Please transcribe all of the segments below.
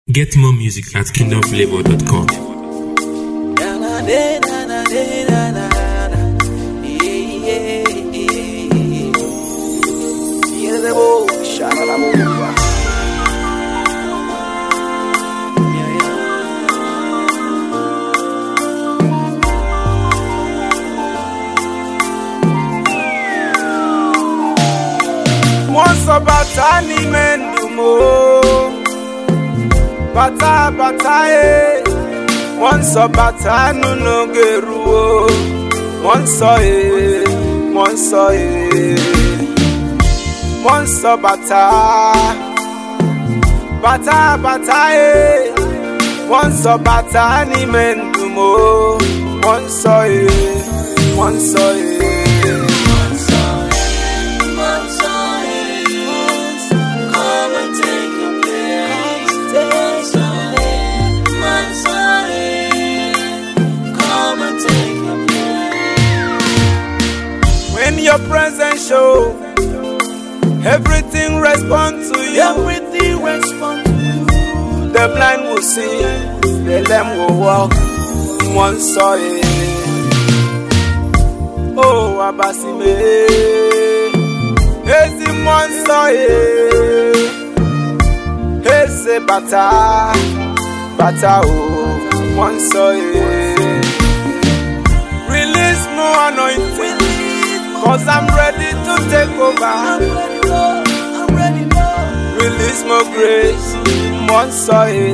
Get more music at kingdomflavor.com. Monso batani mendumo bata monso batanu no geruo monso bata monso batani mendumo monso your presence show everything respond to you. The blind will see, the lame will walk. One saw it. Oh, Abasime, Ezi one saw it. Ezi bata oh, one saw it. Release more anointing. 'Cause I'm ready to take over. I'm ready, Lord. Release more grace. One soil.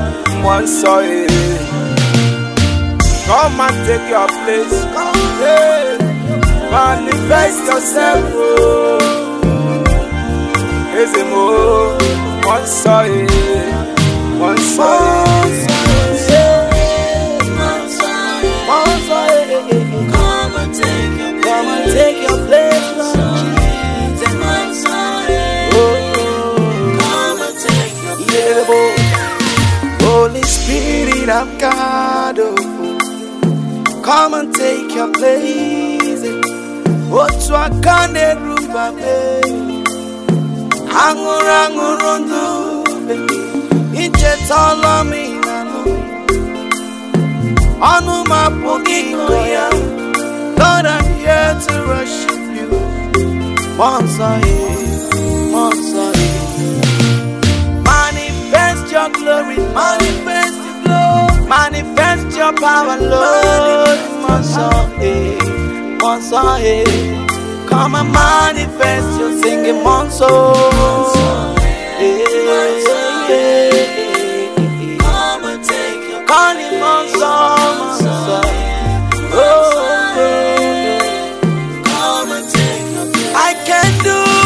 Come and take your place. Hey. Manifest yourself. Here's a more. One soil. Take your place, Lord. Come and take your place. Holy Spirit of God, come and take your place. What's what can they do? Hangurundu, Ichetolami, Anuma Pogikoya. Lord, I'm here to worship you. Manifest your glory, manifest your power, Lord. Come and manifest your singing, Monso. Come and take your calling, Monso. I can't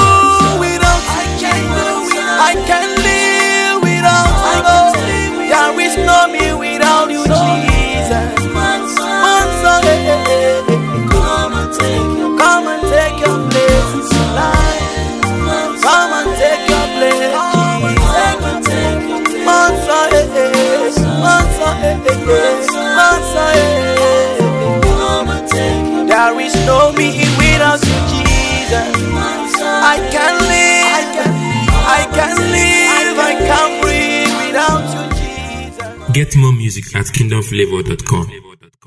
live without you. There is no me without you, Jesus. Come and take your place in my life. Come and take your place, there is no me without you, Jesus. I can't live, I can't breathe without you, Jesus. Get more music at kingdomflavor.com.